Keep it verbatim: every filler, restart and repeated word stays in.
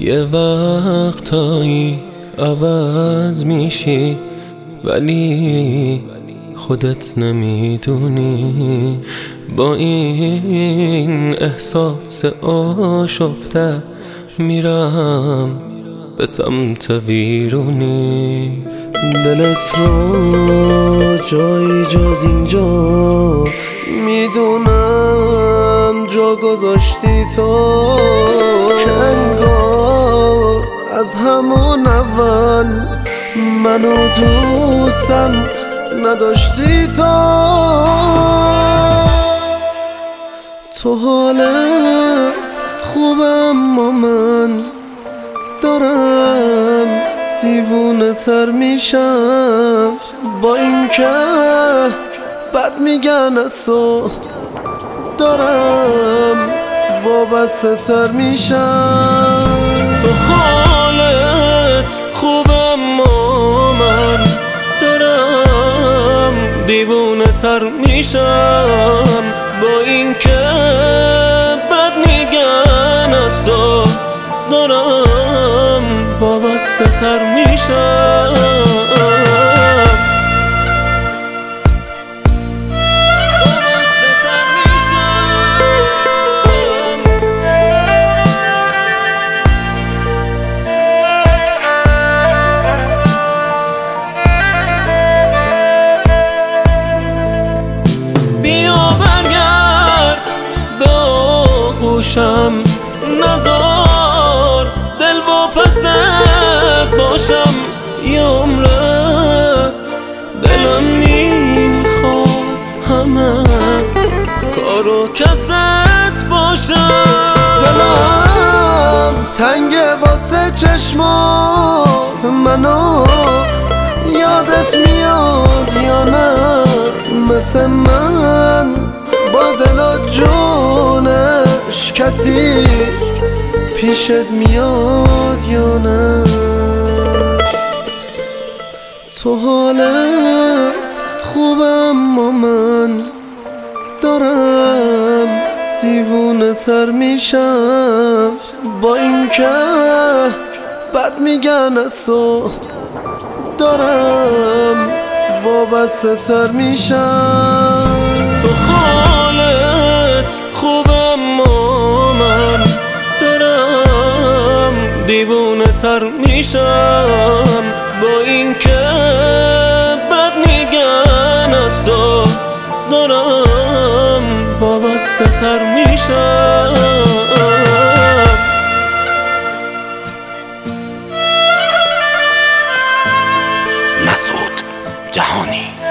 یه وقتایی عوض میشی ولی خودت نمیدونی. با این احساس آشفته میرم به سمت ویرونی. دلت رو جایی جز اینجا میدونم جا گذاشتی تو، که انگار از همون اول منو دوستم نداشتی تو. تو حالت خوبه اما من دارم دیوونه تر میشم، با این که بد میگن از تو دارم وابسته تر میشم. تو حالت خوبه اما من دارم دیوونه تر میشم، با این که بد میگن از تو دارم وابسته تر میشم. باشم نزار دل و پست باشم یه عمره. دلم میخواد همه کارو کست باشم. دلم تنگه واسه چشمات، منو یادت میاد یا نه؟ مثل من با دل و جونش کسی پیشت میاد یا نه؟ تو حالت خوبه اما من دارم دیوونه تر میشم، با این که بد میگن از تو دارم وابسته تر میشم. تو حالت خوبه اما من دارم دیوونه تر میشم، با این که بد میگن از تو دارم وابسته تر میشم. مسعود جهانی.